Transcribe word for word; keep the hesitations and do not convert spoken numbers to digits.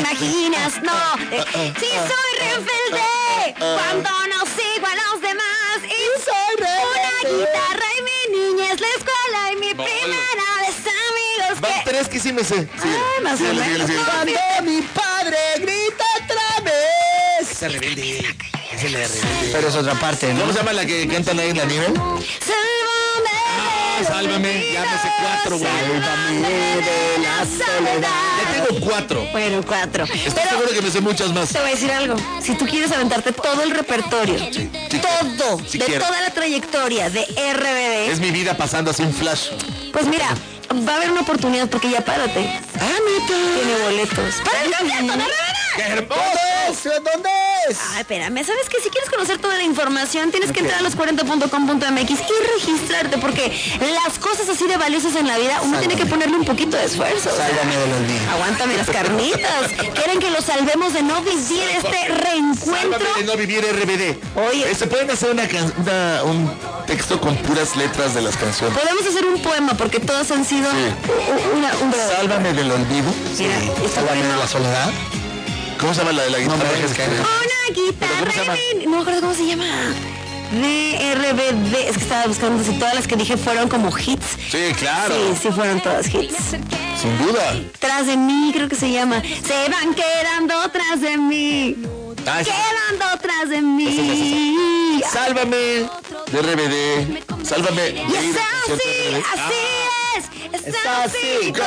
imaginas, no. Eh, sí, soy rebelde cuando no sigo a los demás. Y soy rebelde. Una guitarra y mi niñez, la escuela y mi No, primera vez, amigos. Van que... tres que sí me sé. Sí, Ay, más o menos. Cuando mi padre grita otra vez. esa rebelde. Esa es la rebelde. Pero es otra parte, ¿no? ¿Cómo se llama la que cantan ahí en la nieve? Sálvame. Ah, sálvame. Ya me sé cuatro, güey. Sálvame de la soledad. Ya tengo cuatro. Bueno, cuatro. Estoy Pero seguro que me sé muchas más. te voy a decir algo. Si tú quieres aventarte todo el repertorio, sí todo, sí de quiero. toda la trayectoria de R B D, Es mi vida pasando así un flash. pues mira, va a haber una oportunidad porque ya párate. Ah, neta. Tiene boletos. ¡Para el concierto de R B D! ¡Qué hermoso! ¿Dónde es? Ay, espérame, ¿sabes qué? Si quieres conocer toda la información, tienes que entrar a los cuarenta punto com punto m x y registrarte, porque las cosas así de valiosas en la vida, uno tiene que ponerle un poquito de esfuerzo. o sea, Sálvame del olvido. Aguántame las carnitas. Quieren que los salvemos de no vivir este reencuentro. Sálvame de no vivir R B D. Oye. Eh, ¿Se pueden hacer una, can- una- un texto con puras letras de las canciones? Podemos hacer un poema porque todos han sido u- una, un... Sálvame del olvido. Mira, está Sálvame de bueno. la soledad. ¿Cómo se llama la de la No guitarra? me dejes caer. Una ¿Pero cómo se llama? guitarra y mi- no me acuerdo cómo se llama. D R B D. Es que estaba buscando si todas las que dije fueron como hits. Sí, claro. Sí, sí fueron todas hits. Sin duda. Tras de mí, creo que se llama. Se van quedando tras de mí. Ah, esa- Quedando tras de mí. Sálvame de R B D. Sálvame de Y ir es al concierto de así, R B D. así es. Es Está así así como